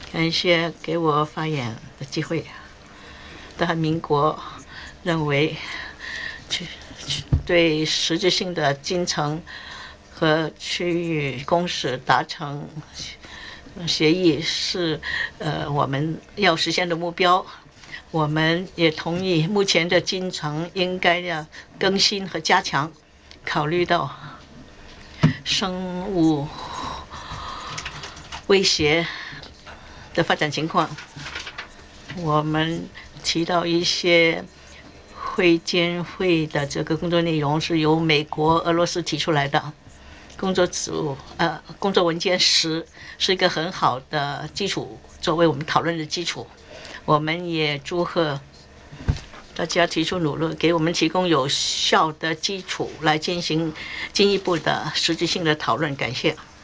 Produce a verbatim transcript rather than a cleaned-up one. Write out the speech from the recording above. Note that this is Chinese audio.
感谢给我发言的机会。大韩民国认为，对实质性的进程和区域公使达成协议是呃我们要实现的目标。我们也同意目前的进程应该要更新和加强，考虑到生物威胁的发展情况。我们提到一些会监会的这个工作内容是由美国、俄罗斯提出来的。工作组呃，工作文件十是一个很好的基础，作为我们讨论的基础。我们也祝贺大家提出努力，给我们提供有效的基础来进行进一步的实质性的讨论。感谢。